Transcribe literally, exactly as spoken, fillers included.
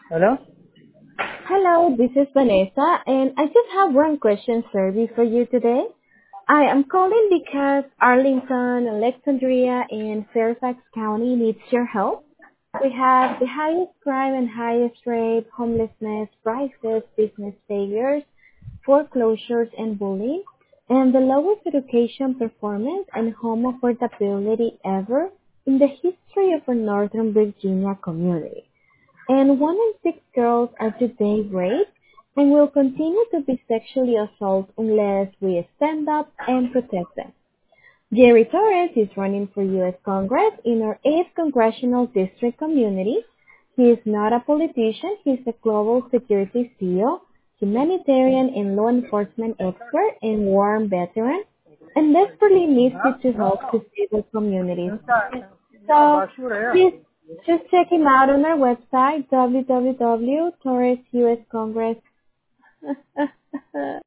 Hello? Hello, this is Vanessa, and I just have one question survey for you today. I am calling because Arlington, Alexandria, and Fairfax County needs your help. We have the highest crime and highest rate, homelessness, prices, business failures, foreclosures, and bullying, and the lowest education performance and home affordability ever in the history of our Northern Virginia community. And one in six girls are today raped and will continue to be sexually assaulted unless we stand up and protect them. Jerry Torres is running for U S Congress in our eighth Congressional District community. He is not a politician, he's a global security C E O, humanitarian and law enforcement expert and war veteran, and desperately needs you to help to save our communities. So please just check him out on our website, w w w dot torres u s congress